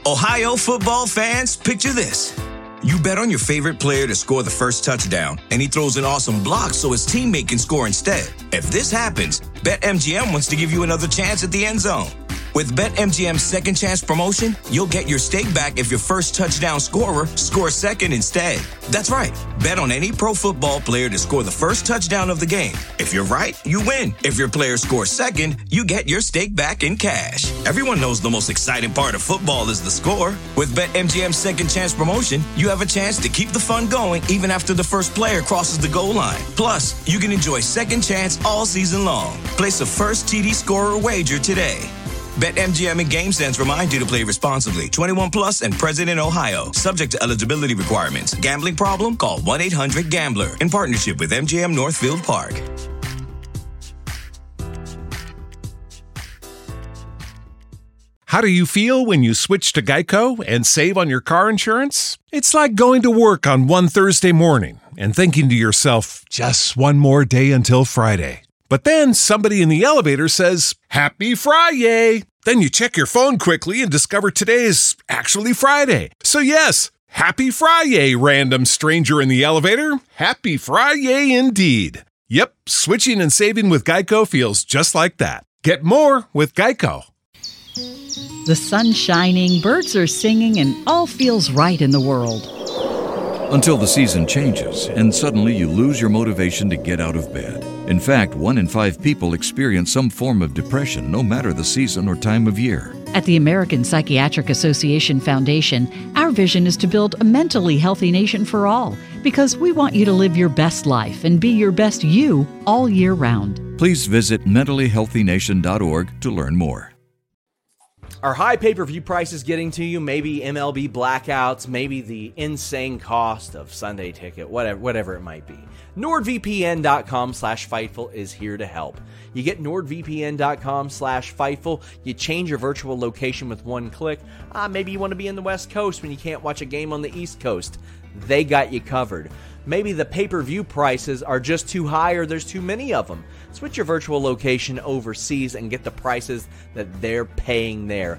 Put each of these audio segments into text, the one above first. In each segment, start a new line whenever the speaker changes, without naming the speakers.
Ohio football fans, picture this. You bet on your favorite player to score the first touchdown, and he throws an awesome block so his teammate can score instead. If this happens, BetMGM wants to give you another chance at the end zone. With BetMGM's second chance promotion, you'll get your stake back if your first touchdown scorer scores second instead. That's right. Bet on any pro football player to score the first touchdown of the game. If you're right, you win. If your player scores second, you get your stake back in cash. Everyone knows the most exciting part of football is the score. With BetMGM's second chance promotion, you have a chance to keep the fun going even after the first player crosses the goal line. Plus, you can enjoy second chance all season long. Place a first TD scorer wager today. BetMGM and GameSense remind you to play responsibly. 21 plus and present in Ohio. Subject to eligibility requirements. Gambling problem? Call 1-800-GAMBLER. In partnership with MGM Northfield Park.
How do you feel when you switch to Geico and save on your car insurance? It's like going to work on one Thursday morning and thinking to yourself, just one more day until Friday. But then somebody in the elevator says, Happy Friday! Then you check your phone quickly and discover today is actually Friday. So yes, Happy Friday, random stranger in the elevator. Happy Friday indeed. Yep, switching and saving with Geico feels just like that. Get more with Geico.
The sun's shining, birds are singing, and all feels right in the world.
Until the season changes, and suddenly you lose your motivation to get out of bed. In fact, 1 in 5 people experience some form of depression, no matter the season or time of year.
At the American Psychiatric Association Foundation, our vision is to build a mentally healthy nation for all, because we want you to live your best life and be your best you all year round.
Please visit mentallyhealthynation.org to learn more.
Are high pay-per-view prices getting to you? Maybe MLB blackouts, maybe the insane cost of Sunday ticket, whatever it might be. NordVPN.com/Fightful is here to help. You get NordVPN.com/Fightful. You change your virtual location with one click. Maybe you want to be in the West Coast when you can't watch a game on the East Coast. They got you covered. Maybe the pay-per-view prices are just too high or there's too many of them. Switch your virtual location overseas and get the prices that they're paying there.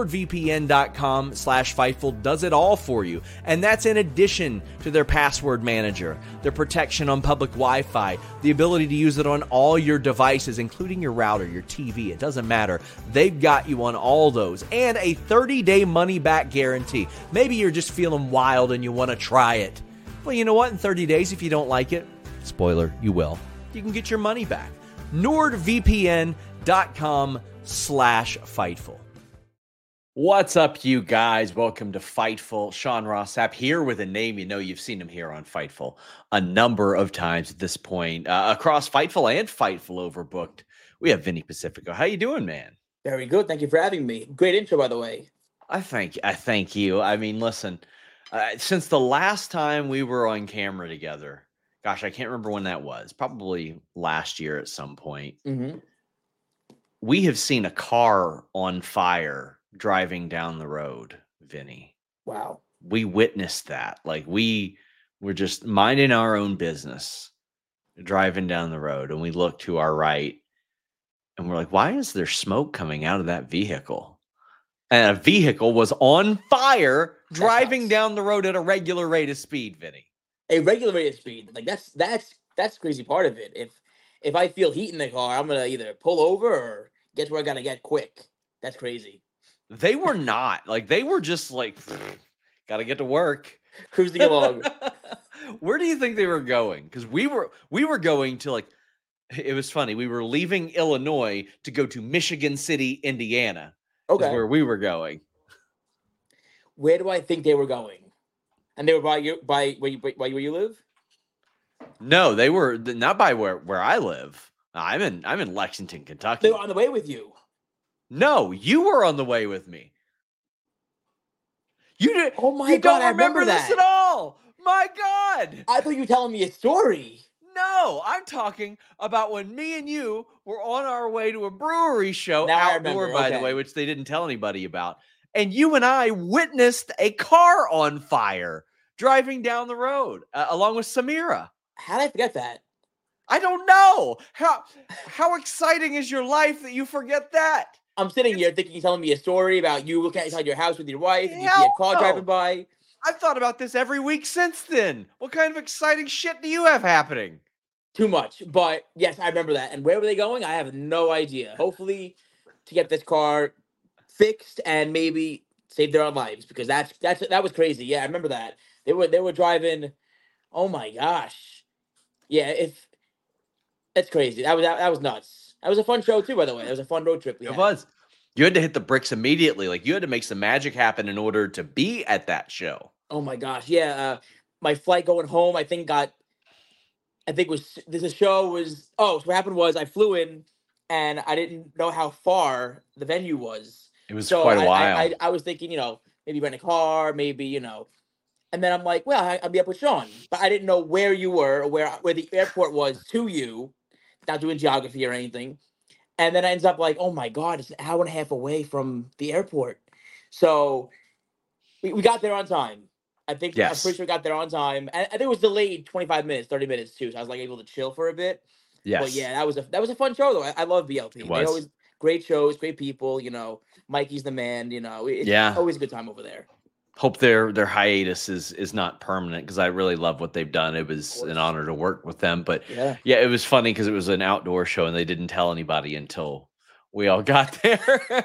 NordVPN.com/Fightful does it all for you. And that's in addition to their password manager, their protection on public Wi-Fi, the ability to use it on all your devices, including your router, your TV. It doesn't matter. They've got you on all those. And a 30-day money-back guarantee. Maybe you're just feeling wild and you want to try it. Well, you know what? In 30 days, if you don't like it, spoiler, you will, you can get your money back. NordVPN.com/Fightful. What's up, you guys? Welcome to Fightful. Sean Ross Sapp here with a name you know. You've seen him here on Fightful a number of times at this point. Across Fightful and Fightful Overbooked, we have Vinny Pacifico. How you doing, man?
Very good. Thank you for having me. Great intro, by the way.
I thank you. I mean, listen, since the last time we were on camera together, gosh, I can't remember when that was. Probably last year at some point.
Mm-hmm.
We have seen a car on fire driving down the road, Vinny.
Wow.
We witnessed that. Like, we were just minding our own business, driving down the road, and we looked to our right, and we're like, why is there smoke coming out of that vehicle? And a vehicle was on fire driving down the road at a regular rate of speed, Vinny.
A regular rate of speed. Like, that's the crazy part of it. If I feel heat in the car, I'm gonna either pull over or get where I gotta get quick. That's crazy.
They were not. Like, they were just like, gotta get to work.
Cruising along.
Where do you think they were going? Because we were going to, like, it was funny. We were leaving Illinois to go to Michigan City, Indiana.
Okay.
Is where we were going.
Where do I think they were going? And they were by where you live?
No, they were not by where I live. I'm in Lexington, Kentucky.
They were on the way with you.
No, you were on the way with me. You did.
Oh my
you
God!
don't remember
that.
this at all. My God!
I thought you were telling me a story.
No, I'm talking about when me and you were on our way to a brewery show
Now
outdoor, by the way, which they didn't tell anybody about. And you and I witnessed a car on fire driving down the road along with Samira.
How did I forget that?
I don't know. How exciting is your life that you forget that?
I'm sitting here thinking you're telling me a story about you looking outside your house with your wife and you see
Hell
a car
no.
driving by.
I've thought about this every week since then. What kind of exciting shit do you have happening?
Too much. But yes, I remember that. And where were they going? I have no idea. Hopefully to get this car fixed and maybe save their own lives, because that was crazy. Yeah, I remember that. They were driving. Oh my gosh. Yeah, if that's crazy. That was nuts. That was a fun show too, by the way. That was a fun road trip we
It
had.
was. You had to hit the bricks immediately. Like, you had to make some magic happen in order to be at that show.
Oh my gosh. Yeah. My flight going home, I think the show was, so what happened was I flew in and I didn't know how far the venue was.
It was
So
quite a while.
I was thinking, maybe rent a car, maybe, and then I'm like, well, I'll be up with Sean, but I didn't know where you were or where the airport was to you, not doing geography or anything. And then I ends up like, oh my God, it's an hour and a half away from the airport. So we got there on time. I'm pretty sure we got there on time. And I think it was delayed 25 minutes, 30 minutes too. So I was like able to chill for a bit.
Yes.
But yeah, that was a fun show though. I love BLP.
It
They
was.
always great shows, great people, Mikey's the man, it's always a good time over there.
Hope their hiatus is not permanent, because I really love what they've done. It was an honor to work with them. But yeah, it was funny because it was an outdoor show and they didn't tell anybody until we all got there.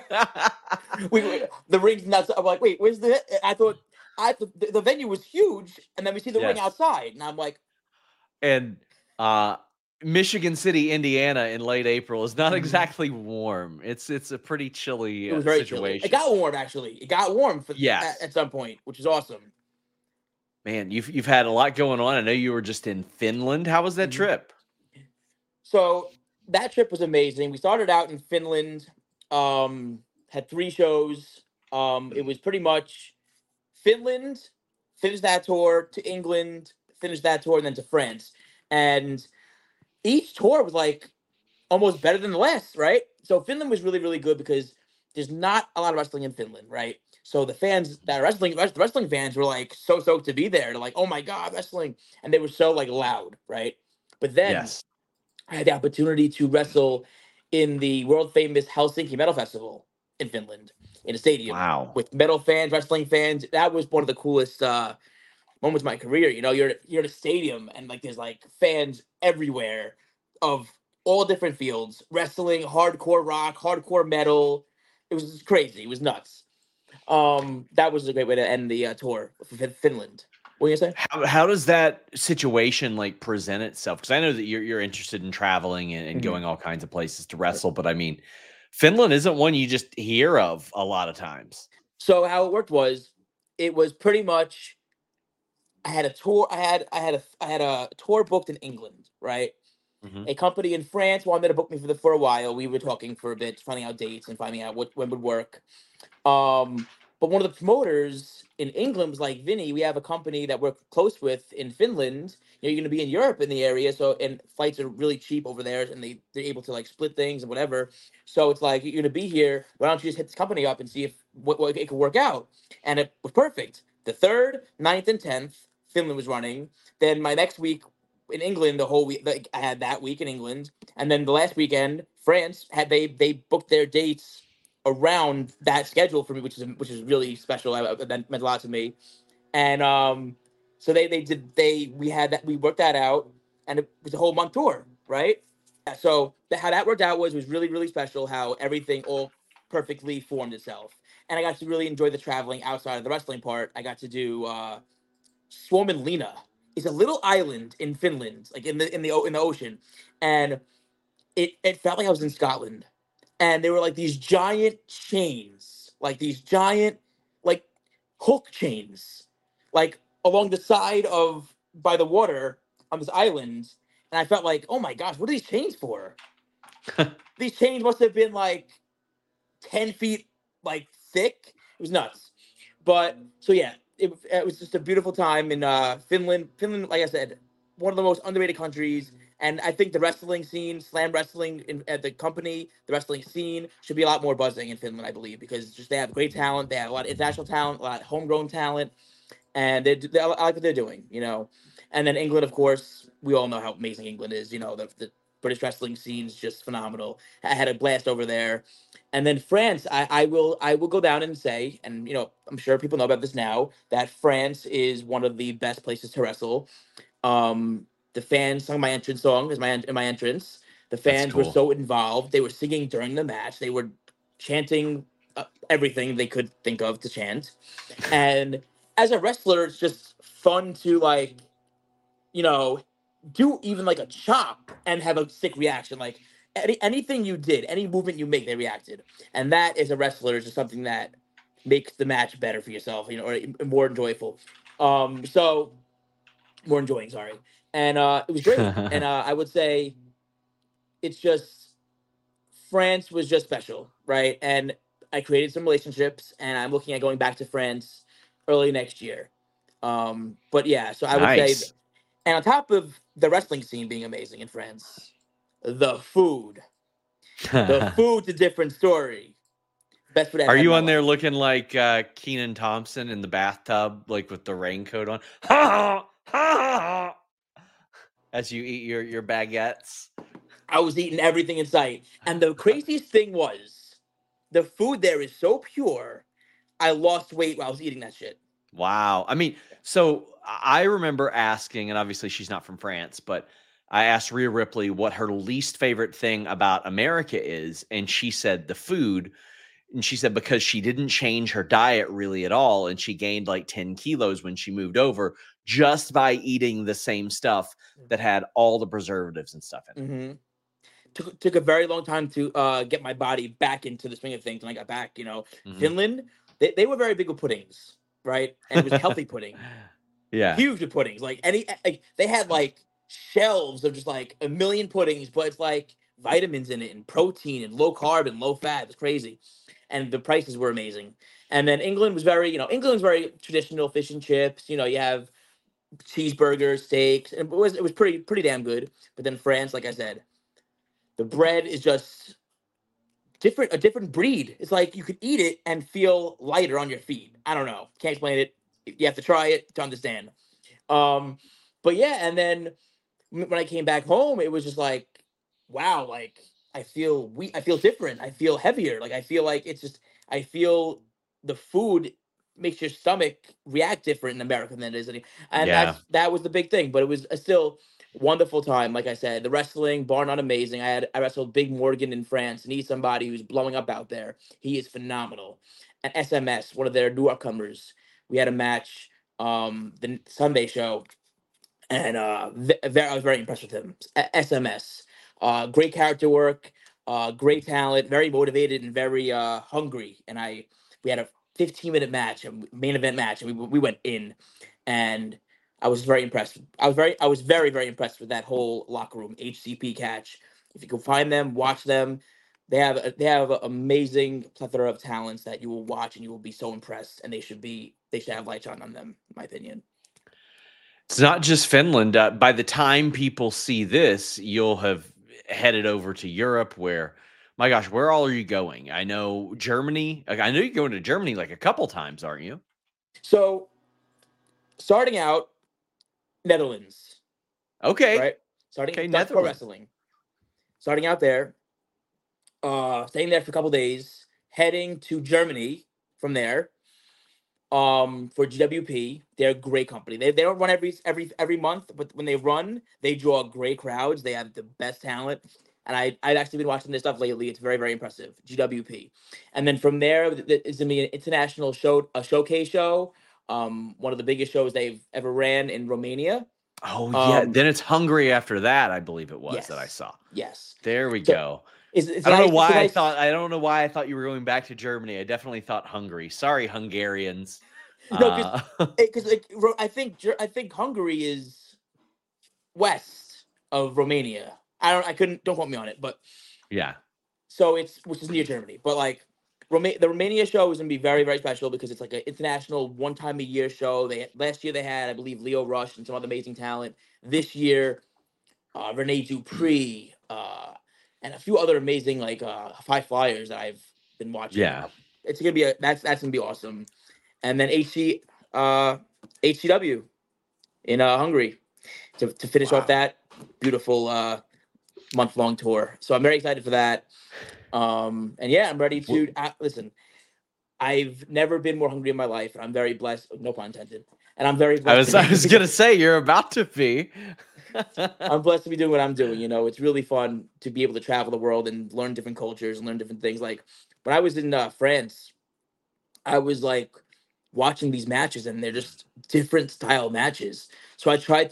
The ring's nuts. I'm like, wait, where's I thought the venue was huge, and then we see the ring outside, and I'm like,
and Michigan City, Indiana in late April is not exactly warm. It's a pretty chilly
it was very
situation.
Chilly. It got warm, actually. It got warm at some point, which is awesome.
Man, you've had a lot going on. I know you were just in Finland. How was that trip?
So that trip was amazing. We started out in Finland, had 3 shows. It was pretty much Finland, finished that tour, to England, finished that tour, and then to France. And each tour was like almost better than the last, right? So Finland was really, really good because there's not a lot of wrestling in Finland, right? So the fans that are wrestling fans were like so stoked to be there. They're like, oh my God, wrestling. And they were so like loud, right? But then I had the opportunity to wrestle in the world famous Helsinki Metal Festival in Finland, in a stadium.
Wow.
With metal fans, wrestling fans. That was one of the coolest moments of my career. You're in a stadium and like there's like fans everywhere of all different fields, wrestling, hardcore rock, hardcore metal. It was crazy. It was nuts. That was a great way to end the tour for Finland. What are you gonna say?
How does that situation like present itself? Because I know that you're interested in traveling and going all kinds of places to wrestle, but I mean, Finland isn't one you just hear of a lot of times.
So how it worked was, it was pretty much, I had a tour. I had a tour booked in England, right? Mm-hmm. A company in France wanted to book me for a while. We were talking for a bit, finding out dates and finding out when would work. But one of the promoters in England was like, Vinny, we have a company that we're close with in Finland. You're going to be in Europe in the area, and flights are really cheap over there, and they're able to like split things and whatever. So it's like, you're going to be here. Why don't you just hit this company up and see if what it could work out? And it was perfect. The 3rd, 9th, and 10th, Finland was running. Then my next week in England, the whole week, I had that week in England, and then the last weekend, France they booked their dates around that schedule for me, which is really special. That meant a lot to me. And so we worked that out, and it was a whole month tour, right? So how that worked out was really, really special. How everything all perfectly formed itself, and I got to really enjoy the traveling outside of the wrestling part. I got to do Suomenlinna. It's a little island in Finland, like in the ocean, and it felt like I was in Scotland. And there were like these giant chains, like these giant like hook chains, like along the side by the water on this island. And I felt like, oh my gosh, what are these chains for? These chains must have been like 10 feet like thick. It was nuts. But so yeah, it was just a beautiful time in Finland. Finland, like I said, one of the most underrated countries. And I think the wrestling scene, slam wrestling at the company, the wrestling scene should be a lot more buzzing in Finland, I believe, because they have great talent. They have a lot of international talent, a lot of homegrown talent, and I like what they're doing, And then England, of course, we all know how amazing England is. The British wrestling scene is just phenomenal. I had a blast over there. And then France, I will go down and say, and I'm sure people know about this now, that France is one of the best places to wrestle. The fans sung my entrance song in my entrance. The
That's
fans were
cool.
so involved. They were singing during the match. They were chanting everything they could think of to chant. And as a wrestler, it's just fun to do even like a chop and have a sick reaction. Like anything you did, any movement you make, they reacted. And that as a wrestler is just something that makes the match better for yourself, or more enjoyable. So more enjoying, sorry. And it was great. And I would say it's just France was just special, right? And I created some relationships, and I'm looking at going back to France early next year. But yeah, so I would say,
Nice.
and on top of the wrestling scene being amazing in France, the food, the food's a different story. Best food I've
Are
had in
you
my
on there
life.
looking like Keenan Thompson in the bathtub, like with the raincoat on? Ha ha! As you eat your baguettes.
I was eating everything in sight, and the craziest thing was, the food there is so pure. I lost weight while I was eating that shit.
Wow. I mean, so I remember asking, and obviously she's not from France, but I asked Rhea Ripley what her least favorite thing about America is, and she said the food. And she said because she didn't change her diet really at all, and she gained like 10 kilos when she moved over just by eating the same stuff that had all the preservatives and stuff in it.
Mm-hmm. Took a very long time to get my body back into the swing of things. When I got back,
Mhm.
Finland, they were very big with puddings, right? And it was healthy pudding.
Yeah.
Huge with puddings. Like they had like shelves of just like a million puddings, but it's like vitamins in it and protein and low carb and low fat. It's crazy. And the prices were amazing. And then England was England's very traditional fish and chips. You have cheeseburgers, steaks, and it was pretty damn good. But then France, like I said, the bread is just a different breed. It's like you could eat it and feel lighter on your feet. I don't know. Can't explain it. You have to try it to understand. But yeah, and then when I came back home, it was just like, wow, like I feel I feel different. I feel heavier. Like I feel like I feel the food makes your stomach react different in America than it is and
Yeah.
that was the big thing. But it was still wonderful time. Like I said, the wrestling, bar none, amazing. I wrestled Big Morgan in France, and he's somebody who's blowing up out there. He is phenomenal. And SMS, one of their newcomers, we had a match the Sunday show, and I was very impressed with him. SMS, great character work, great talent, very motivated and very hungry. And we had a 15-minute match, a main event match, and we went in, and I was very impressed. I was very very impressed with that whole locker room HCP catch. If you can find them, watch them. They have an amazing plethora of talents that you will watch and you will be so impressed. And they should have lights on them, in my opinion.
It's not just Finland. By the time people see this, you'll have headed over to Europe where, my gosh, where all are you going? I know Germany. I know you're going to Germany like a couple times, aren't you?
So, starting out, Netherlands.
Okay.
Right? Starting
Okay,
Dutch Pro
Netherlands.
Wrestling. Starting out there. Staying there for a couple days. Heading to Germany from there. For GWP, they're a great company. They don't run every month, but when they run, they draw great crowds. They have the best talent, and I've actually been watching their stuff lately. It's very very impressive. GWP, and then from there, it's gonna be an international showcase show. One of the biggest shows they've ever ran in Romania.
Oh yeah, then it's Hungary after that. I believe it was that I saw.
Yes,
there we go.
It's
I don't
nice,
know why
it's
I
nice.
thought. I don't know why I thought you were going back to Germany. I definitely thought Hungary. Sorry, Hungarians.
No, because I think Hungary is west of Romania. Don't quote me on it, but
yeah.
So which is near Germany, but like the Romania show is gonna be very very special because it's like an international one time a year show. Last year they had, I believe, Leo Rush and some other amazing talent. This year, Rene Dupree, and a few other amazing high flyers that I've been watching.
Yeah.
It's gonna be that's gonna be awesome. And then HCW in Hungary to finish off that beautiful month-long tour. So I'm very excited for that. And yeah, I'm ready to listen. I've never been more hungry in my life, and I'm very blessed. No pun intended. And I'm very blessed.
I was gonna say you're about to be.
I'm blessed to be doing what I'm doing. It's really fun to be able to travel the world and learn different cultures and learn different things. Like when I was in France, I was like watching these matches, and they're just different style matches. So I tried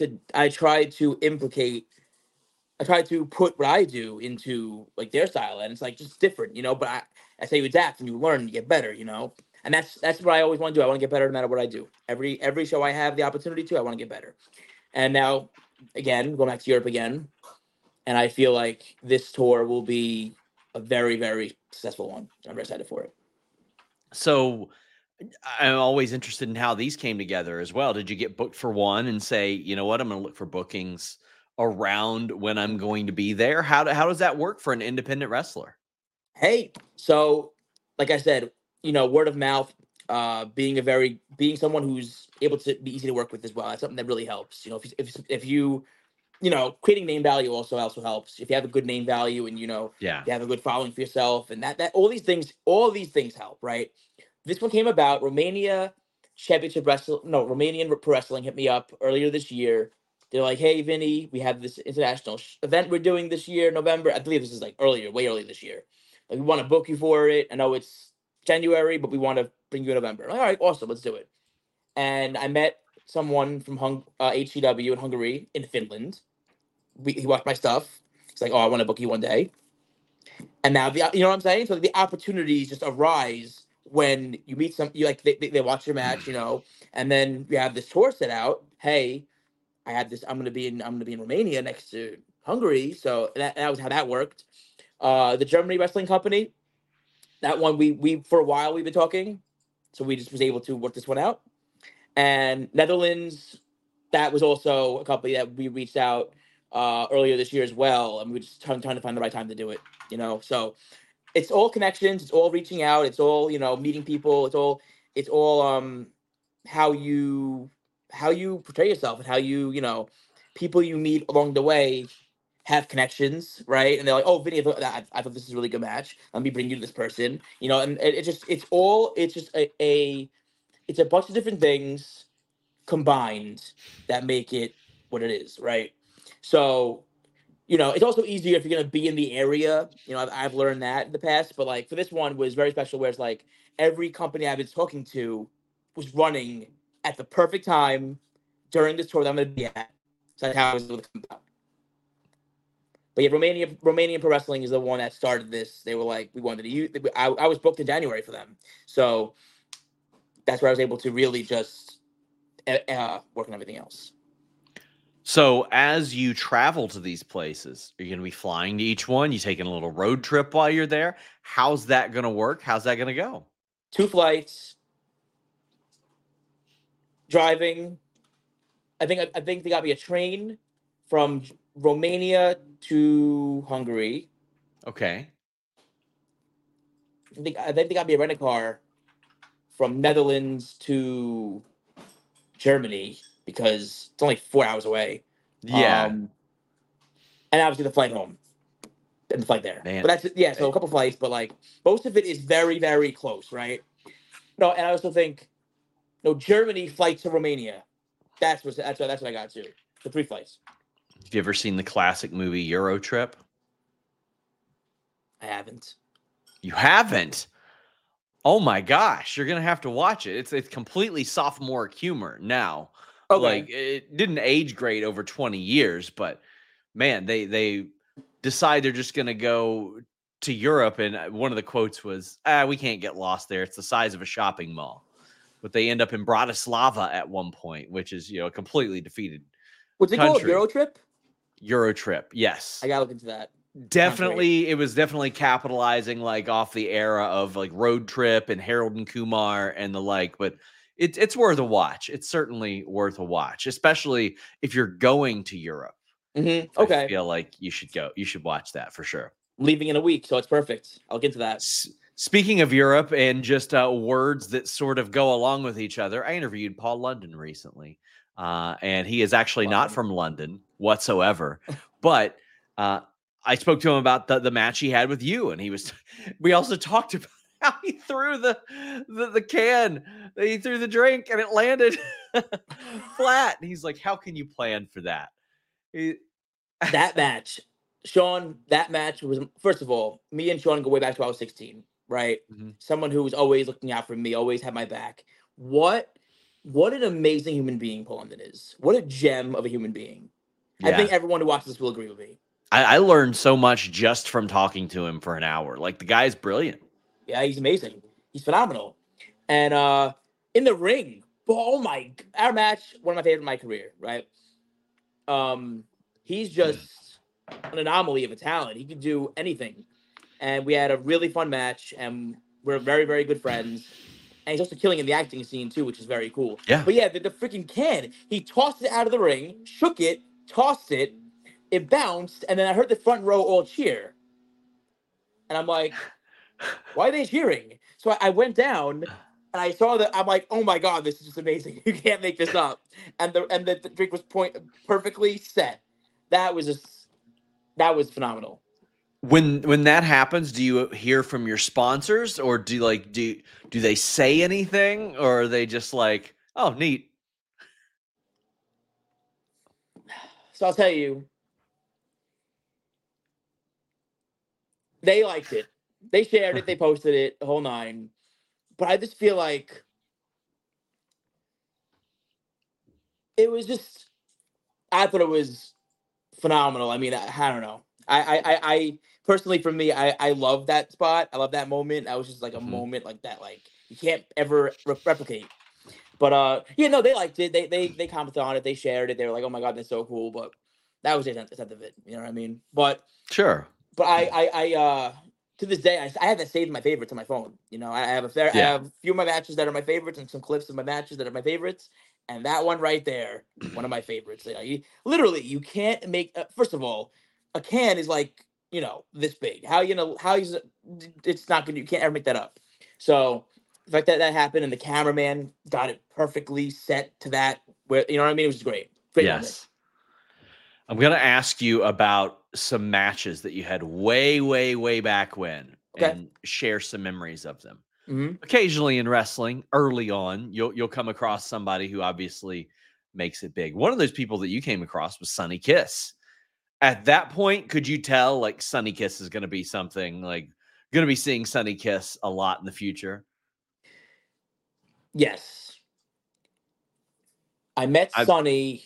to put what I do into like their style, and it's like just different, But I say you adapt and you learn, and you get better, And that's what I always want to do. I want to get better no matter what I do. Every show I have the opportunity to, I want to get better. And now, again, going back to Europe again, and I feel like this tour will be a very, very successful one. I'm very excited for it.
So I'm always interested in how these came together as well. Did you get booked for one and say, you know what, I'm going to look for bookings around when I'm going to be there? How does that work for an independent wrestler?
Hey, so like I said, word of mouth, being someone who's able to be easy to work with as well. That's something that really helps. If you creating name value also helps. If you have a good name value and you have a good following for yourself, and that all these things help, right? This one came about. Romanian Pro Wrestling hit me up earlier this year. They're like, hey, Vinny, we have this international event we're doing this year, November. I believe this is like way early this year. Like, we want to book you for it. I know it's January, but we want to bring you in November. I'm like, all right, awesome, let's do it. And I met someone from HCW in Hungary, in Finland. He watched my stuff. He's like, oh, I want to book you one day. And now, you know what I'm saying? So the opportunities just arise when you meet they watch your match, and then you have this tour set out. Hey, I had this. I'm gonna be in Romania next to Hungary. So that was how that worked. The Germany Wrestling Company, that one we for a while we've been talking, so we just was able to work this one out. And Netherlands, that was also a company that we reached out earlier this year as well, and we just trying to find the right time to do it. So it's all connections, it's all reaching out, it's all meeting people, it's all how you portray yourself, and how you people you meet along the way have connections, right? And they're like, oh, Vinny, I thought this is a really good match. Let me bring you to this person, and it's a bunch of different things combined that make it what it is, right? So, it's also easier if you're going to be in the area. I've learned that in the past, but like for this one was very special, where it's like every company I've been talking to was running at the perfect time during this tour that I'm going to be at. So that's how I was able to come out. But yeah, Romanian Pro Wrestling is the one that started this. They were like, we wanted to use. I was booked in January for them, so that's where I was able to really just work on everything else.
So as you travel to these places, are you going to be flying to each one? You taking a little road trip while you're there? How's that going to work? How's that going to go?
2 flights, driving. I think they got me a train from Romania to Hungary.
Okay.
I think they got me a rental car from Netherlands to Germany, because it's only 4 hours away.
Yeah.
And obviously the flight home and the flight there.
Man.
But that's it. Yeah, so a couple flights, but like most of it is very, very close, right? No, and I also think Germany flight to Romania. That's what I got to. The 3 flights.
Have you ever seen the classic movie Euro Trip?
I haven't.
You haven't? Oh my gosh, you're gonna have to watch it. It's completely sophomoric humor now.
Okay.
Like, it didn't age great over 20 years, but man, they decide they're just gonna go to Europe, and one of the quotes was, we can't get lost there. It's the size of a shopping mall. But they end up in Bratislava at one point, which is a completely defeated
What's it called? Euro Trip?
Euro Trip, yes.
I gotta look into that.
Definitely, it was definitely capitalizing like off the era of like Road Trip and Harold and Kumar and the like, but it's worth a watch. It's certainly worth a watch, especially if you're going to Europe.
Mm-hmm. Okay.
I feel like you should go. You should watch that for sure.
Leaving in a week, so it's perfect. I'll get to that.
Speaking of Europe and just words that sort of go along with each other, I interviewed Paul London recently, and he is actually not from London whatsoever, but I spoke to him about the match he had with you, and we also talked about how he threw the can, he threw the drink, and it landed flat. And he's like, how can you plan for that?
That match, Sean, that match was, first of all, me and Sean go way back to when I was 16, right? Mm-hmm. Someone who was always looking out for me, always had my back. What an amazing human being Paul London is. What a gem of a human being. Yeah. I think everyone who watches this will agree with me.
I learned so much just from talking to him for an hour. Like, the guy's brilliant.
Yeah, he's amazing. He's phenomenal. And in the ring, our match, one of my favorite in my career, right? He's just an anomaly of a talent. He could do anything. And we had a really fun match, and we're very, very good friends. And he's also killing in the acting scene, too, which is very cool.
Yeah.
But yeah, the freaking can, he tossed it out of the ring, shook it, tossed it, it bounced, and then I heard the front row all cheer. And I'm like, why are they cheering? So I went down, and I saw that. I'm like, oh my God, this is just amazing. You can't make this up. And the drink was perfectly set. That was phenomenal.
When that happens, do you hear from your sponsors, or do they say anything, or are they just like, oh, neat?
So I'll tell you, they liked it. They shared it. They posted it, the whole nine. But I just feel like it was just, I thought it was phenomenal. I mean, I don't know. I personally, for me, I love that spot. I love that moment. That was just like a moment like that, like you can't ever replicate. But yeah, no, they liked it. They commented on it. They shared it. They were like, oh my God, that's so cool. But that was the end of it. You know what I mean? But
sure.
But I to this day, I have that saved in my favorites on my phone. You know, I have I have a few of my matches that are my favorites and some clips of my matches that are my favorites. And that one right there, one of my favorites. You can't make, first of all, a can is like, you know, this big. It's not good. You can't ever make that up. So the fact that happened and the cameraman got it perfectly set to that, where, you know what I mean? It was great. Great
yes.
moment.
I'm going to ask you about some matches that you had way, way, way back when, and share some memories of them.
Mm-hmm.
Occasionally in wrestling, early on, you'll come across somebody who obviously makes it big. One of those people that you came across was Sonny Kiss. At that point, could you tell like Sonny Kiss is going to be something, like going to be seeing Sonny Kiss a lot in the future?
Yes. I met Sonny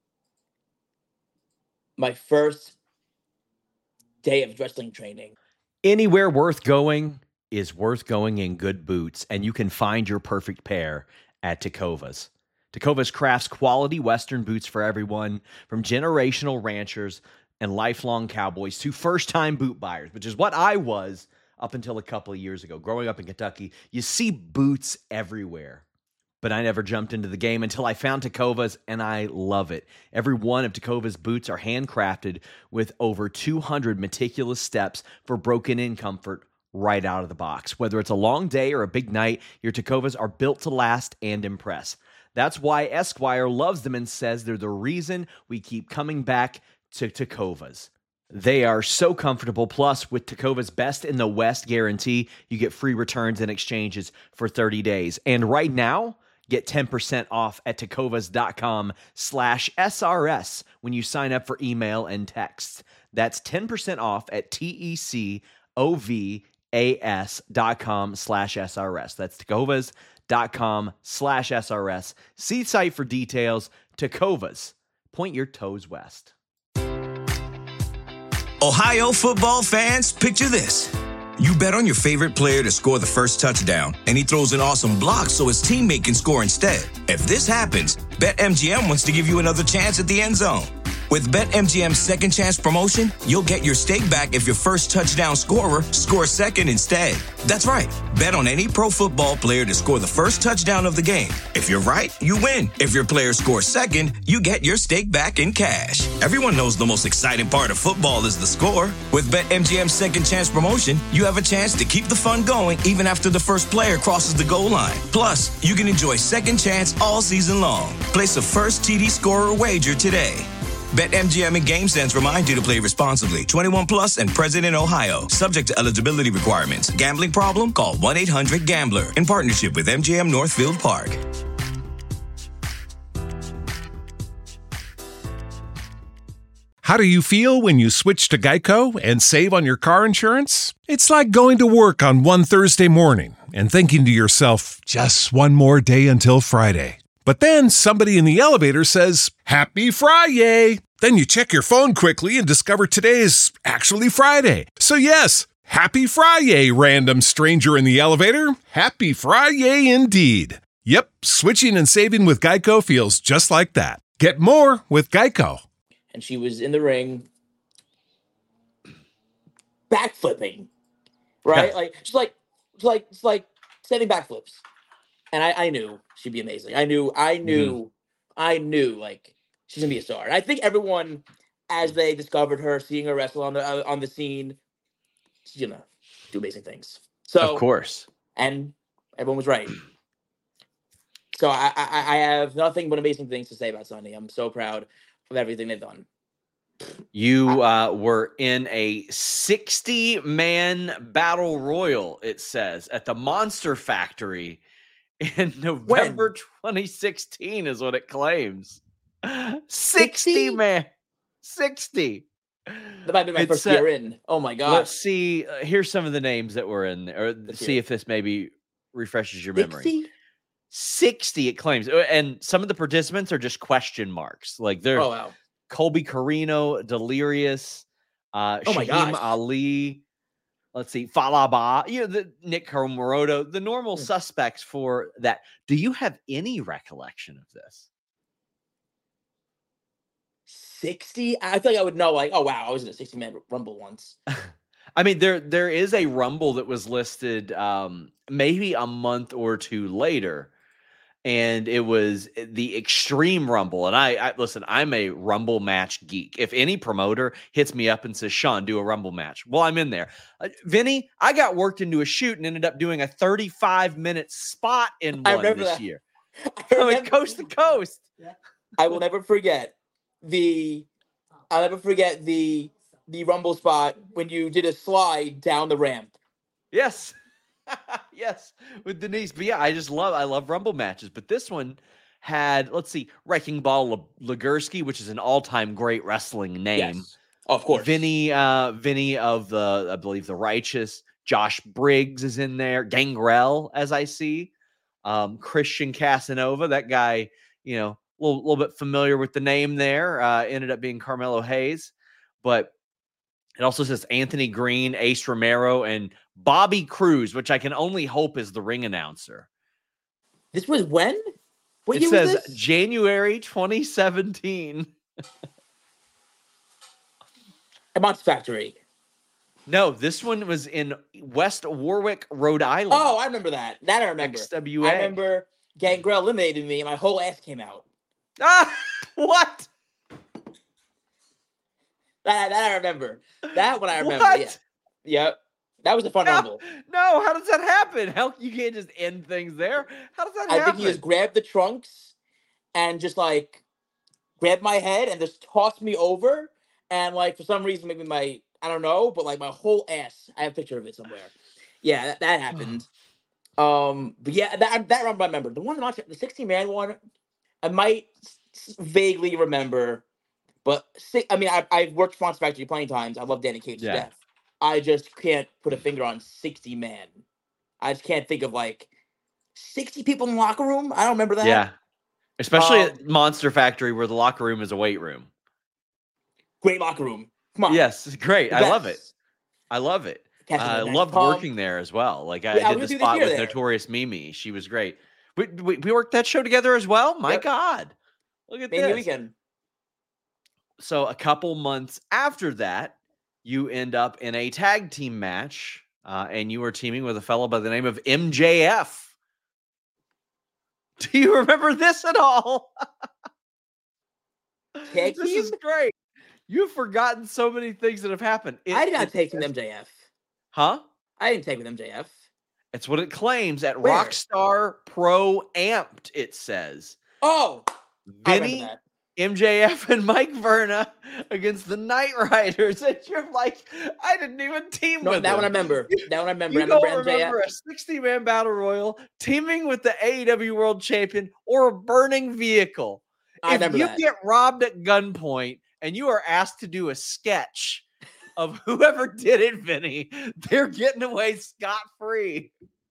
my first day of wrestling training.
Anywhere worth going is worth going in good boots, and you can find your perfect pair at Tecovas. Tecovas crafts quality Western boots for everyone, from generational ranchers and lifelong cowboys to first-time boot buyers, which is what I was up until a couple of years ago. Growing up in Kentucky, you see boots everywhere. But I never jumped into the game until I found Tecovas, and I love it. Every one of Tecovas boots are handcrafted with over 200 meticulous steps for broken-in comfort right out of the box. Whether it's a long day or a big night, your Tecovas are built to last and impress. That's why Esquire loves them and says they're the reason we keep coming back to Tecovas. They are so comfortable. Plus, with Tecovas Best in the West guarantee, you get free returns and exchanges for 30 days. And right now, get 10% off at tecovas.com/SRS when you sign up for email and text. That's 10% off at tecovas.com/SRS. That's tecovas.com/SRS. See site for details. Tecovas. Point your toes west.
Ohio football fans, picture this. You bet on your favorite player to score the first touchdown, and he throws an awesome block so his teammate can score instead. If this happens, BetMGM wants to give you another chance at the end zone. With BetMGM's second chance promotion, you'll get your stake back if your first touchdown scorer scores second instead. That's right. Bet on any pro football player to score the first touchdown of the game. If you're right, you win. If your player scores second, you get your stake back in cash. Everyone knows the most exciting part of football is the score. With BetMGM's second chance promotion, you have a chance to keep the fun going even after the first player crosses the goal line. Plus, you can enjoy second chance all season long. Place a first TD scorer wager today. BetMGM and GameSense remind you to play responsibly. 21 plus and present in Ohio, subject to eligibility requirements. Gambling problem? Call 1-800-GAMBLER in partnership with MGM Northfield Park.
How do you feel when you switch to Geico and save on your car insurance? It's like going to work on one Thursday morning and thinking to yourself, just one more day until Friday. But then somebody in the elevator says, Happy Friday! Then you check your phone quickly and discover today is actually Friday. So yes, Happy Friday, random stranger in the elevator. Happy Friday indeed. Yep, switching and saving with Geico feels just like that. Get more with Geico.
And she was in the ring backflipping, right?
Yeah.
Like she's like setting backflips. And I knew she'd be amazing. I knew like she's gonna be a star. And I think everyone, as they discovered her, seeing her wrestle on the scene, she's gonna do amazing things. So
of course.
And everyone was right. So I have nothing but amazing things to say about Sunday. I'm so proud of everything they've done.
You were in a 60-man battle royal, it says, at the Monster Factory in November 2016 is what it claims. 60 man. 60.
That might be my first year in. Oh my God.
Let's see. Here's some of the names that were in there. See if this maybe refreshes your memory. 60 it claims. And some of the participants are just question marks. Like they're Colby Carino, Delirious, Shaheem Ali. Let's see, Falaba, Nick Comoroto, the normal suspects for that. Do you have any recollection of this?
60? I feel like I would know, like, oh, wow, I was in a 60-man Rumble once.
I mean, there is a Rumble that was listed maybe a month or two later, and it was the Extreme Rumble. And I listen, I'm a Rumble match geek. If any promoter hits me up and says, Sean, do a Rumble match, well, I'm in there. Vinny, I got worked into a shoot and ended up doing a 35-minute spot in one this year. I went coast to coast.
I will never forget the Rumble spot when you did a slide down the ramp.
Yes. Yes, with Denise. But yeah, I love Rumble matches. But this one had, let's see, Wrecking Ball Legursky, which is an all-time great wrestling name.
Yes, of course.
Vinny of the, I believe, the Righteous. Josh Briggs is in there. Gangrel, as I see. Christian Casanova, that guy, a little bit familiar with the name there. Ended up being Carmelo Hayes. But it also says Anthony Green, Ace Romero, and Bobby Cruz, which I can only hope is the ring announcer.
This was when? What year
was this?
It says
January 2017.
At Monster Factory.
No, this one was in West Warwick, Rhode Island.
Oh, I remember that. That I remember.
XWA.
I remember Gangrel eliminated me and my whole ass came out.
Ah, what?
That I remember. That one I remember.
What?
Yeah. Yep. That was a fun Rumble.
No, how does that happen? Hell, you can't just end things there. How does that happen?
I think he just grabbed the trunks and just like grabbed my head and just tossed me over. And like for some reason, maybe I don't know, but like my whole ass. I have a picture of it somewhere. Yeah, that happened. But yeah, that Rumble I remember. The one the 16-man one, I might vaguely remember. But I mean, I've worked for Monster Factory plenty of times. I love Danny Cage to death. I just can't put a finger on 60 man. I just can't think of like 60 people in the locker room. I don't remember that.
Yeah, especially at Monster Factory where the locker room is a weight room.
Great locker room. Come on.
Yes, great. I love it. I love it. I loved working there as well. Like I did the spot with Notorious Mimi. She was great. We worked that show together as well. My God, look at this
weekend.
So a couple months after that, you end up in a tag team match, and you were teaming with a fellow by the name of MJF. Do you remember this at all?
Tag
this
team?
is great. You've forgotten so many things that have happened.
I did not take with MJF.
Huh?
I didn't take with MJF.
It's what it claims at
Where?
Rockstar Pro Amped, it says.
Oh!
Vinny MJF and Mike Verna against the Night Riders, and you're like, I didn't even team with
that
them.
one I remember. That one I remember.
You don't remember a 60-man battle royal teaming with the AEW World Champion or a burning vehicle. If you get robbed at gunpoint and you are asked to do a sketch of whoever did it, Vinny, they're getting away scot-free.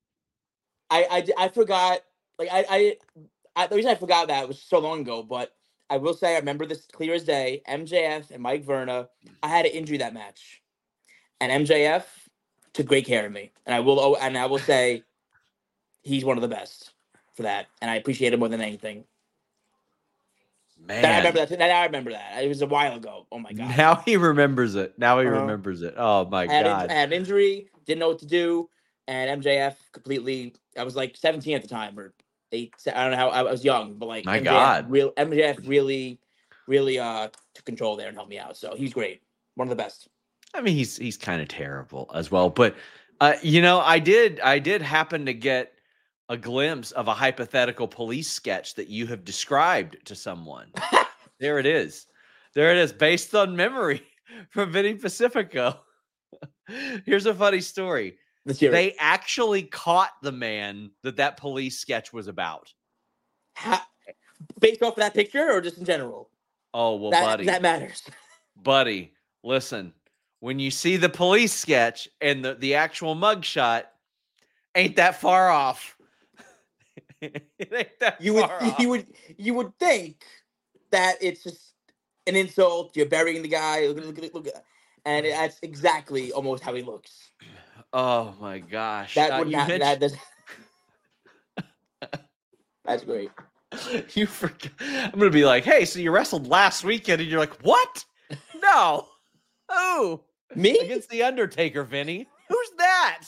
I forgot. Like the reason I forgot that was so long ago, but I will say I remember this clear as day. MJF and Mike Verna. I had an injury that match, and MJF took great care of me, and I will say he's one of the best for that, and I appreciate him more than anything.
Man,
I remember that. It was a while ago. Oh my god!
Now he remembers it. Remembers it. Oh my god!
I had an injury, didn't know what to do, and MJF completely. I was like 17 at the time, or 8. I don't know how I was young, but like MJF really took control there and helped me out. So he's great, one of the best.
I mean, he's kind of terrible as well, but I did happen to get a glimpse of a hypothetical police sketch that you have described to someone. There it is, based on memory from Vinny Pacifico. Here's a funny story. They actually caught the man that police sketch was about.
Based off of that picture or just in general?
Oh, well, buddy.
That matters.
Buddy, listen. When you see the police sketch and the actual mugshot, ain't that far off. It ain't that far off.
You would think that it's just an insult. You're burying the guy. Look, and that's exactly almost how he looks.
Oh my gosh!
That's great.
You forget. I'm gonna be like, hey, so you wrestled last weekend, and you're like, what? No. Oh,
me
against the Undertaker, Vinny. Who's that?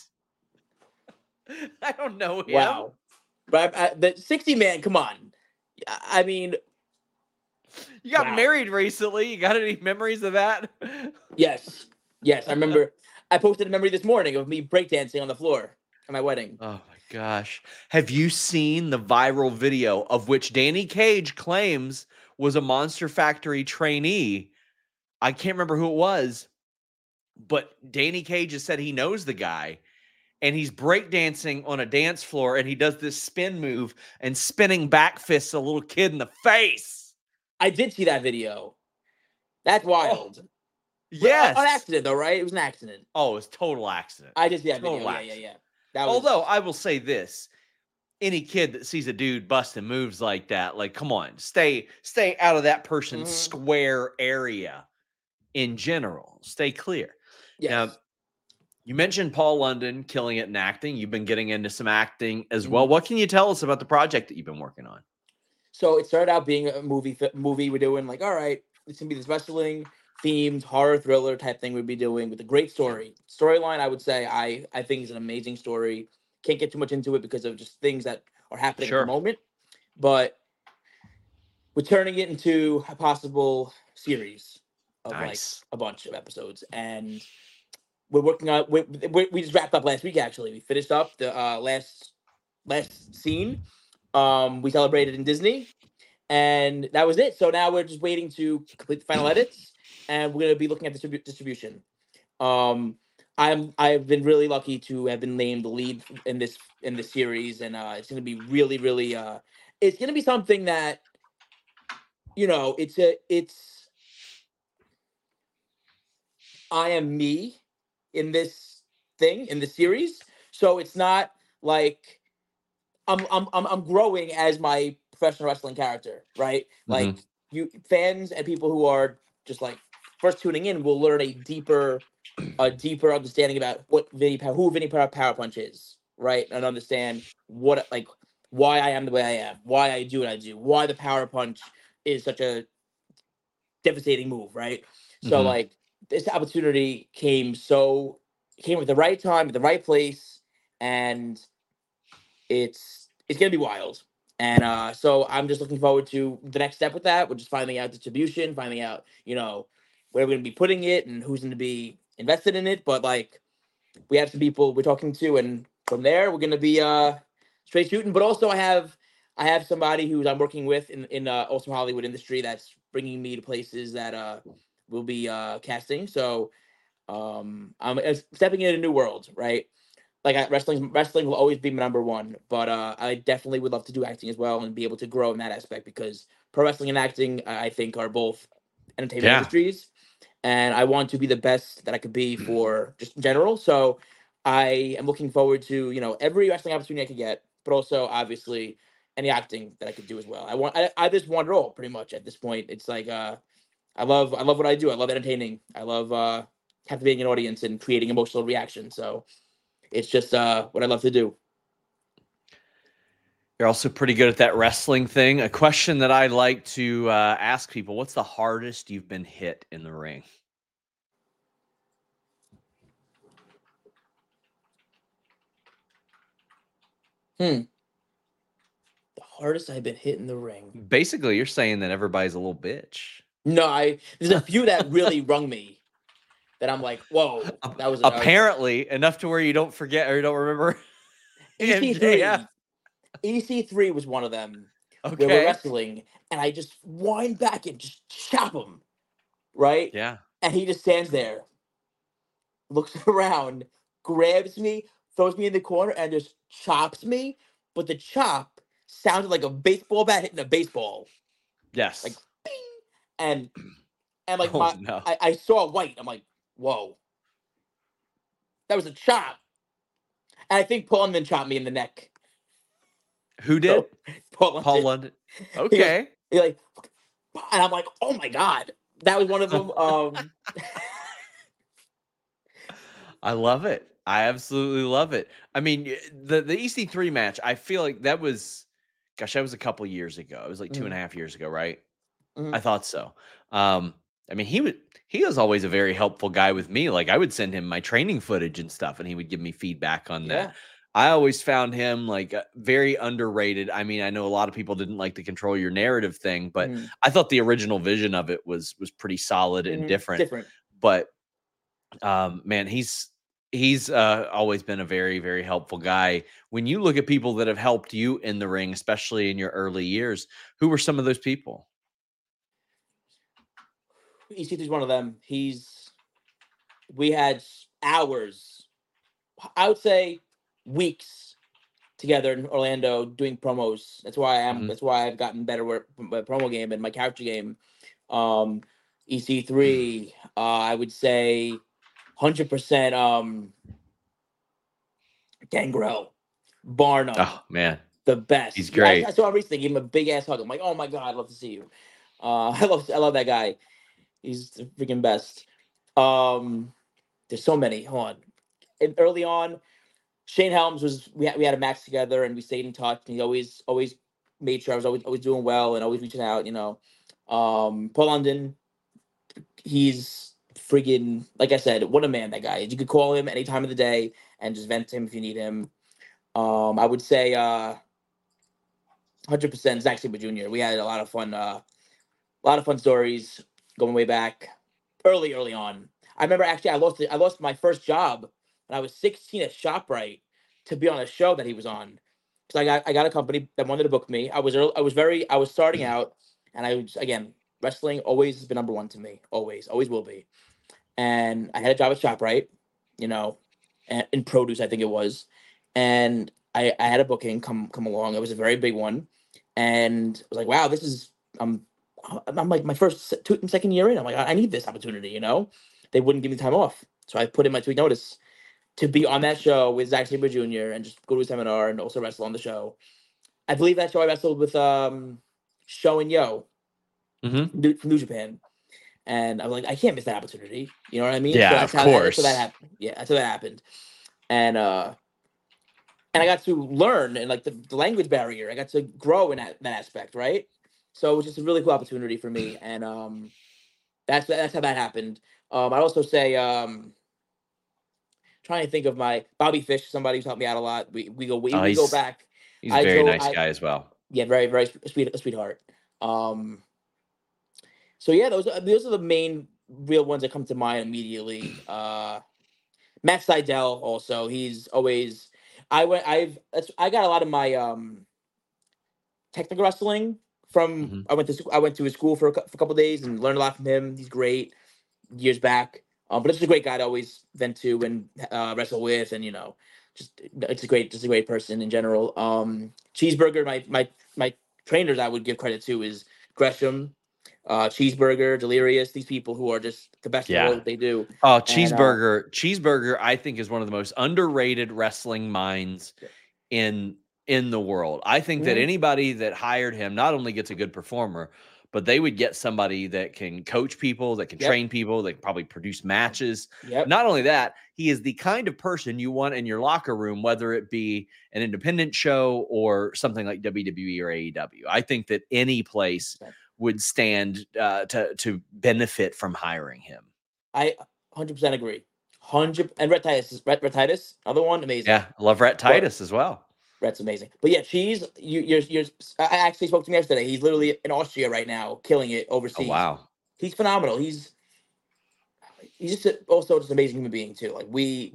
I don't know him.
Wow. But the 60-man, come on. I mean,
you got married recently. You got any memories of that?
Yes. I remember. I posted a memory this morning of me breakdancing on the floor at my wedding.
Oh my gosh. Have you seen the viral video of which Danny Cage claims was a Monster Factory trainee? I can't remember who it was, but Danny Cage has said he knows the guy, and he's breakdancing on a dance floor, and he does this spin move and spinning back fists a little kid in the face.
I did see that video. That's wild.
Oh. Yes.
An accident, though, right? It was an accident.
Oh, it was total accident.
I just see that video. Yeah.
Although, I will say this. Any kid that sees a dude busting moves like that, like, come on, stay out of that person's square area in general. Stay clear.
Yes.
Now, you mentioned Paul London killing it in acting. You've been getting into some acting as well. What can you tell us about the project that you've been working on?
So it started out being a movie we're doing, like, all right, it's going to be this wrestling themed horror thriller type thing we'd be doing with a great storyline. I would say I think is an amazing story. Can't get too much into it because of just things that are happening at the moment, but we're turning it into a possible series of like a bunch of episodes, and we're working on. We just wrapped up last week. Actually, we finished up the last scene. We celebrated in Disney, and that was it. So now we're just waiting to complete the final edits. And we're going to be looking at the distribution. I've been really lucky to have been named the lead in this series, and it's going to be really, really. It's going to be something that, it's. I am me in this series, so it's not like I'm growing as my professional wrestling character, right? Like you fans and people who are just like first tuning in will learn a deeper understanding about who Vinny Power Punch is, right? And understand why I am the way I am, why I do what I do, why the Power Punch is such a devastating move, right? So like this opportunity came at the right time, at the right place, and it's gonna be wild. And so I'm just looking forward to the next step with that, which is finding out distribution, finding out, where we're going to be putting it and who's going to be invested in it. But like, we have some people we're talking to, and from there we're going to be straight shooting. But also I have somebody who I'm working with in also Hollywood industry that's bringing me to places that will be casting. So I'm stepping into a new world, right? Like wrestling will always be my number one, but I definitely would love to do acting as well and be able to grow in that aspect because pro wrestling and acting I think are both entertainment
Yeah.
industries, and I want to be the best that I could be for just in general. So I am looking forward to every wrestling opportunity I could get, but also obviously any acting that I could do as well. I just want it all pretty much at this point. It's like I love what I do. I love entertaining. I love captivating an audience and creating emotional reaction. So it's just what I love to do.
You're also pretty good at that wrestling thing. A question that I like to ask people: what's the hardest you've been hit in the ring?
The hardest I've been hit in the ring.
Basically, you're saying that everybody's a little bitch.
No, there's a few that really rung me. That I'm like, whoa, that was
apparently enough to where you don't forget or you don't remember.
EC3. EC3 was one of them.
Okay.
Where we're wrestling, and I just wind back and just chop him, right?
Yeah.
And he just stands there, looks around, grabs me, throws me in the corner, and just chops me. But the chop sounded like a baseball bat hitting a baseball.
Yes.
Like, bing! And like
no.
I saw white. I'm like, whoa. That was a chop. And I think Paul London chopped me in the neck.
Who did?
So, Paul London.
Okay.
He like, and I'm like, oh my God. That was one of them.
I love it. I absolutely love it. I mean, the EC3 match, I feel like that was a couple years ago. It was like 2.5 years ago, right? I thought so. I mean, he was always a very helpful guy with me. Like I would send him my training footage and stuff, and he would give me feedback on that. I always found him like very underrated. I mean, I know a lot of people didn't like the control your narrative thing, but I thought the original vision of it was pretty solid and different. But man, he's always been a very, very helpful guy. When you look at people that have helped you in the ring, especially in your early years, who were some of those people?
EC3 is one of them. We had hours, I would say weeks together in Orlando doing promos. That's why that's why I've gotten better with my promo game and my character game. EC3, I would say 100% Gangrel, Barnum.
Oh man,
the best.
He's great.
I saw him recently, gave him a big ass hug. I'm like, oh my God, I'd love to see you. I love that guy. He's the freaking best. There's so many. Hold on. And early on, Shane Helms we had a match together and we stayed in touch. And he always made sure I was always doing well and always reaching out. Paul London, he's friggin', like I said, what a man, that guy. You could call him any time of the day and just vent to him if you need him. I would say 100% Zack Sabre Jr. We had a lot of fun stories going way back early on. I remember actually I lost my first job when I was 16 at ShopRite to be on a show that he was on. So I got a company that wanted to book me. I was starting out, and again, wrestling always has been number one to me. Always will be. And I had a job at ShopRite, in produce, I think it was. And I had a booking come along. It was a very big one. And I was like, wow, this is I'm like my second year in. I'm like, I need this opportunity, They wouldn't give me time off. So I put in my 2-week notice to be on that show with Zack Sabre Jr. and just go to a seminar and also wrestle on the show. I believe that show I wrestled with Sho and Yo from New Japan. And I was like, I can't miss that opportunity. You know what I mean?
Yeah,
so
of course.
That's how that happened. Yeah, that's how that happened. And I got to learn and like the language barrier. I got to grow in that aspect, right? So it was just a really cool opportunity for me. And that's how that happened. I'd also say trying to think of my Bobby Fish, somebody who's helped me out a lot. We go back.
He's a very nice guy as well.
Yeah, very, very sweetheart. So yeah, those are the main real ones that come to mind immediately. Matt Sydal also. He's always I got a lot of my technical wrestling I went to his school for a couple of days and learned a lot from him. He's great. Years back, but it's a great guy to always vent to and wrestle with, and it's a great person in general. Cheeseburger, my trainers I would give credit to is Gresham, Cheeseburger, Delirious. These people who are just the best in the world at what they do.
Oh, Cheeseburger, I think is one of the most underrated wrestling minds in the world. I think that anybody that hired him not only gets a good performer, but they would get somebody that can coach people, that can train people, that can probably produce matches. Not only that, he is the kind of person you want in your locker room, whether it be an independent show or something like WWE or AEW. I think that any place would stand to benefit from hiring him.
I 100% agree. And Rhett Titus, other one, amazing.
Yeah, I love Rhett Titus as well.
Rhett's amazing. But yeah, Cheese, I actually spoke to him yesterday. He's literally in Austria right now, killing it overseas.
Oh, wow.
He's phenomenal. He's just also just an amazing human being too. Like we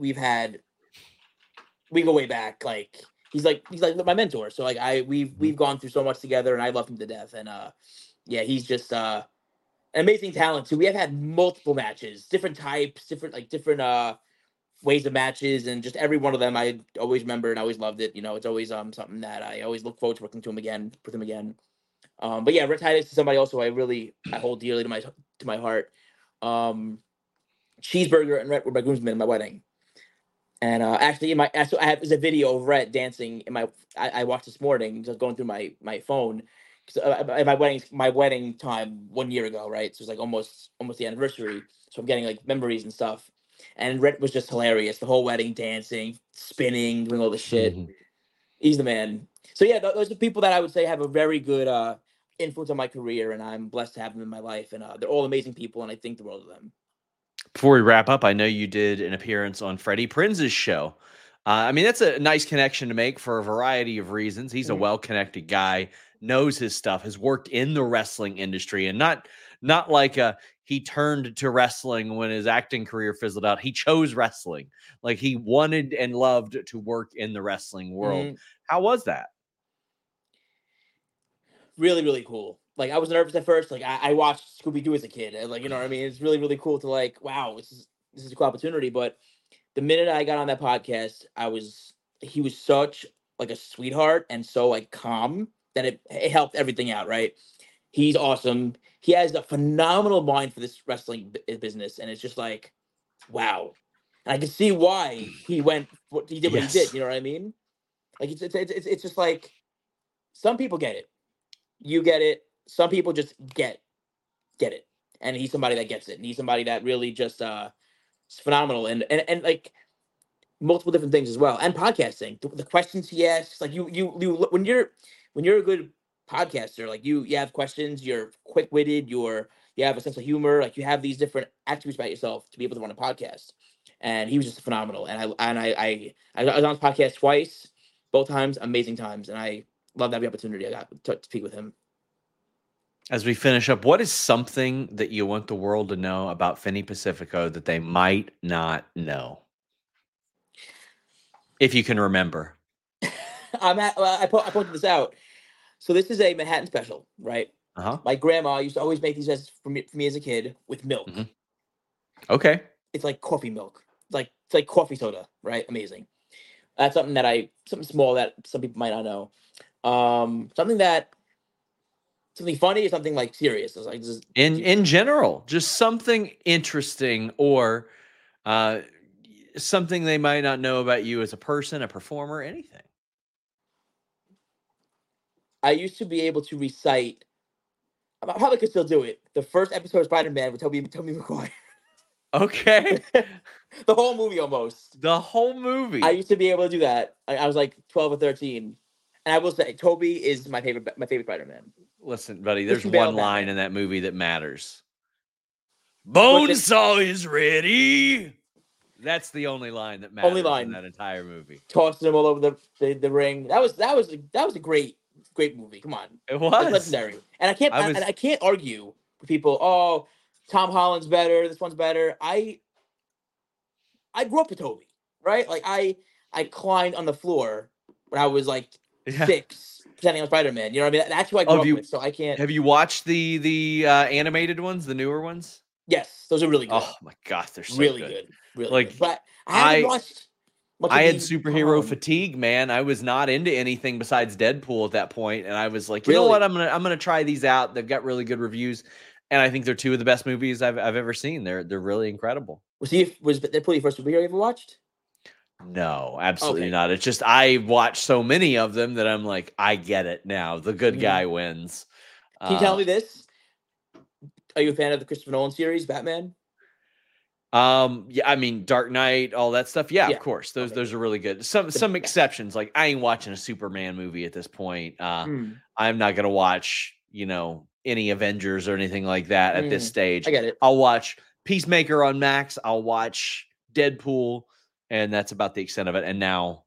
go way back. Like he's like my mentor. So like we've gone through so much together, and I love him to death. And yeah, he's just an amazing talent too. We have had multiple matches, different types, different ways of matches, and just every one of them I always remember and I always loved it. It's always something that I always look forward to working with him again. But yeah, Rhett Titus is somebody also I hold dearly to my heart. Cheeseburger and Rhett were my groomsmen in my wedding. And actually there's a video of Rhett dancing in I watched this morning, just going through my phone. At my wedding time 1 year ago, right? So it's like almost the anniversary. So I'm getting like memories and stuff. And Rhett was just hilarious. The whole wedding, dancing, spinning, doing all the shit. He's the man. So yeah, those are people that I would say have a very good influence on my career, and I'm blessed to have them in my life. And they're all amazing people, and I think the world of them.
Before we wrap up, I know you did an appearance on Freddie Prinz's show. I mean, that's a nice connection to make for a variety of reasons. He's a well-connected guy, knows his stuff, has worked in the wrestling industry, and not like he turned to wrestling when his acting career fizzled out. He chose wrestling. Like he wanted and loved to work in the wrestling world. How was that?
Really, really cool. Like I was nervous at first. Like I watched Scooby-Doo as a kid. And, like, you know what I mean? It's really, really cool to like, wow, this is a cool opportunity. But the minute I got on that podcast, he was such like a sweetheart and so like calm that it helped everything out, right? He's awesome. He has a phenomenal mind for this wrestling business, and it's just like, wow. And I can see why he did what he did. You know what I mean? Like it's just like some people get it. You get it. Some people just get it. And he's somebody that gets it. And he's somebody that really just is phenomenal and like multiple different things as well. And podcasting, the questions he asks, like you when you're a good podcaster, like you have questions, you're quick-witted, you have a sense of humor, like you have these different attributes about yourself to be able to run a podcast. And he was just phenomenal. And I was on his podcast twice, both times, amazing times, and I love every opportunity I got to speak with him.
As we finish up, what is something that you want the world to know about Finney Pacifico that they might not know? If you can remember.
I pointed this out. So this is a Manhattan special, right? My grandma used to always make these for me as a kid with milk.
Okay.
It's like coffee milk. It's like coffee soda, right? Amazing. That's something small that some people might not know. Something funny or something like serious. It's like
in general, just something interesting or something they might not know about you as a person, a performer, anything.
I used to be able to recite. I probably could still do it. The first episode of Spider-Man with Tobey Maguire.
Okay.
The whole movie almost.
The whole movie.
I used to be able to do that. I was like 12 or 13. And I will say, Tobey is my favorite Spider-Man.
Listen, buddy, there's one line in that movie that matters. Bonesaw is ready. That's the only line that matters in that entire movie.
Tossing him all over the ring. That was a great movie. Come on.
It was.
It's legendary. And I can't argue with people, oh, Tom Holland's better, this one's better. I grew up with Tobey, right? Like I climbed on the floor when I was like 6 pretending I'm Spider-Man. You know what I mean? That's who I grew up with, so I can't.
Have you watched the animated ones, the newer ones?
Yes, those are really good.
Oh my gosh, they're so
really
good.
Really
like,
good. But I haven't watched much
I had superhero fatigue, man. I was not into anything besides Deadpool at that point, and I was like, you know what? I'm gonna try these out. They've got really good reviews, and I think they're two of the best movies I've ever seen. They're really incredible.
Was Deadpool your first superhero you ever watched?
No, absolutely not. It's just I watched so many of them that I'm like, I get it now. The good guy wins.
Can you tell me this? Are you a fan of the Christopher Nolan series, Batman?
Yeah, I mean Dark Knight, all that stuff. Yeah, of course. Those are really good. Some exceptions, like I ain't watching a Superman movie at this point. I'm not gonna watch, any Avengers or anything like that at this stage.
I get it.
I'll watch Peacemaker on Max. I'll watch Deadpool, and that's about the extent of it. And now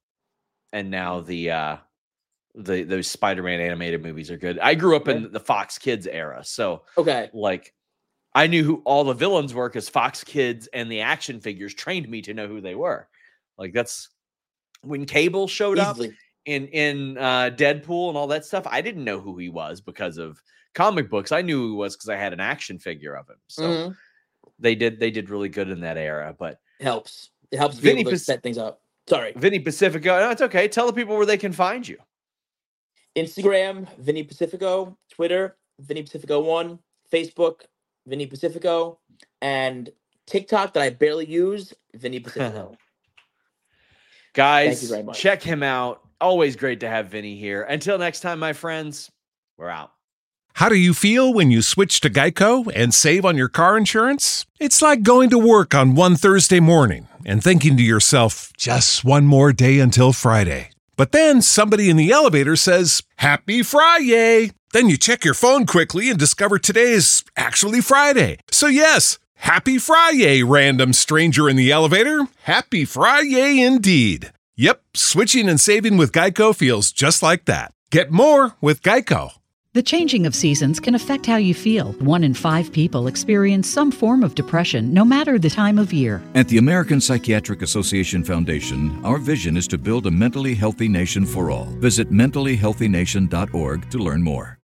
those Spider-Man animated movies are good. I grew up in the Fox Kids era, so like I knew who all the villains were because Fox Kids and the action figures trained me to know who they were. Like that's when Cable showed up in Deadpool and all that stuff. I didn't know who he was because of comic books. I knew who he was because I had an action figure of him. So they did really good in that era. But
it helps Vinny to set things up. Sorry,
Vinny Pacifico. No, it's okay. Tell the people where they can find you.
Instagram, Vinny Pacifico. Twitter, Vinny Pacifico 1. Facebook, Vinny Pacifico, and TikTok that I barely use, Vinny Pacifico.
Guys,
thank you very much.
Check him out. Always great to have Vinny here. Until next time, my friends, we're out.
How do you feel when you switch to Geico and save on your car insurance? It's like going to work on one Thursday morning and thinking to yourself, just one more day until Friday. But then somebody in the elevator says, Happy Friday! Then you check your phone quickly and discover today is actually Friday. So yes, Happy Friday, random stranger in the elevator. Happy Friday indeed. Yep, switching and saving with Geico feels just like that. Get more with Geico.
The changing of seasons can affect how you feel. 1 in 5 people experience some form of depression, no matter the time of year.
At the American Psychiatric Association Foundation, our vision is to build a mentally healthy nation for all. Visit mentallyhealthynation.org to learn more.